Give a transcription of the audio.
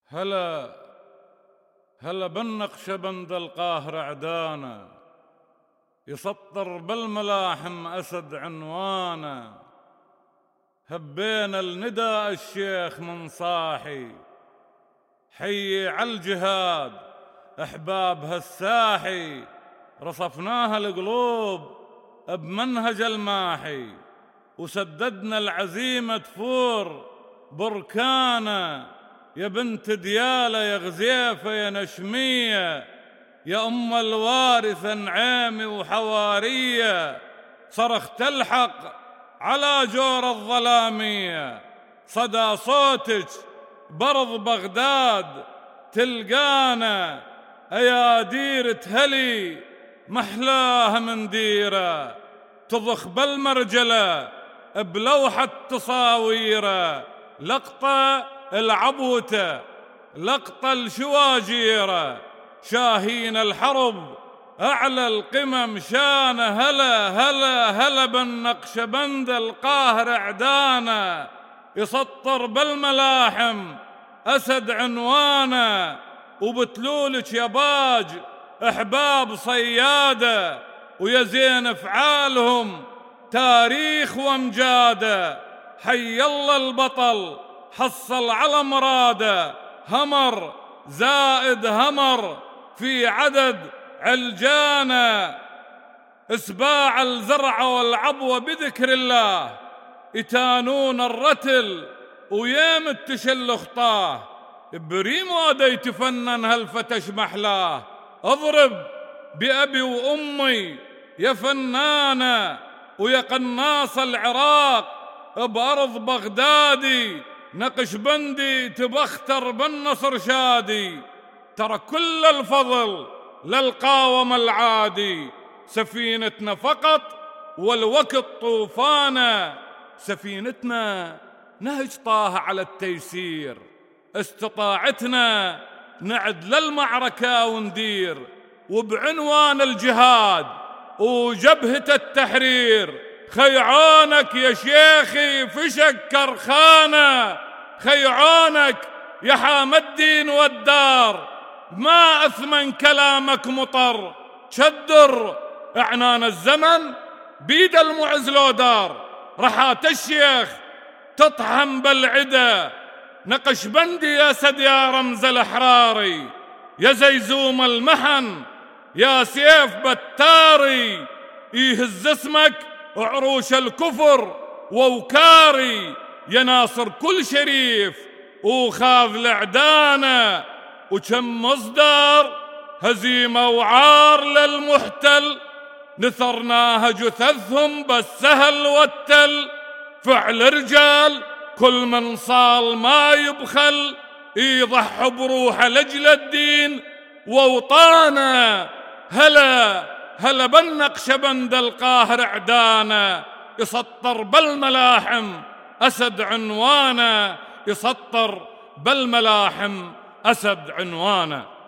هلا هلا بالنقشبند القاهر عدانا، يسطر بالملاحم أسد عنوانا. هبينا النداء الشيخ من صاحي، حي عالجهاد أحباب هالساحي. رصفناها القلوب بمنهج الماحي، وسددنا العزيمة تفور بركانا. يا بنت ديالة يا غزيفة يا نشمية، يا أم الوارثة نعيمي وحوارية. صرخ تلحق على جور الظلامية، صدى صوتك برض بغداد تلقانا. يا ديرة هلي محلاها من ديرة، تضخ بالمرجلة بلوحة تصاويره. لقطة العبوته لقطة الشواجيره، شاهين الحرب أعلى القمم شان. هلا هلا هلا بالنقشبند القاهر عدانا، يسطر بالملاحم أسد عنوانا. وبتلولك يا باج أحباب صيادة، ويا زين أفعالهم تاريخ وامجاده. حي الله البطل حصل على مراده، همر زائد همر في عدد علجانه. اسباع الزرع والعبوة بذكر الله، يتانون الرتل ويم تشل خطاه. بريمو دا يتفنن هالفتش محلاه، اضرب بأبي وأمي يا فنانة، ويا قناص العراق بأرض بغدادي. نقشبندي تبختر بالنصر شادي، ترى كل الفضل للقاوم العادي. سفينتنا فقط والوقت طوفانا، سفينتنا نهج طه على التيسير. استطاعتنا نعد للمعركة وندير، وبعنوان الجهاد وجبهة التحرير. خيعانك يا شيخي فشك كرخانة، خيعانك يا حام الدين والدار. ما أثمن كلامك مطر، شدر اعنان الزمن بيد المعز لو دار. رحات الشيخ تطحن بالعدا، نقشبندي يا سد يا رمز الأحراري. يا زيزوم المحن يا سيف بتاري، يهز اسمك عروش الكفر ووكاري. يا ناصر كل شريف وخاذ العدانة، وكم مصدر هزيمة وعار للمحتل. نثرناها جثثهم بالسهل والتل، فعل رجال كل من صال ما يبخل. يضحي بروحه لأجل الدين ووطانه. هلا هلا بالنقشبند القاهر عدانا، يسطر بالملاحم أسد عنوانا. يسطر بالملاحم أسد عنوانا.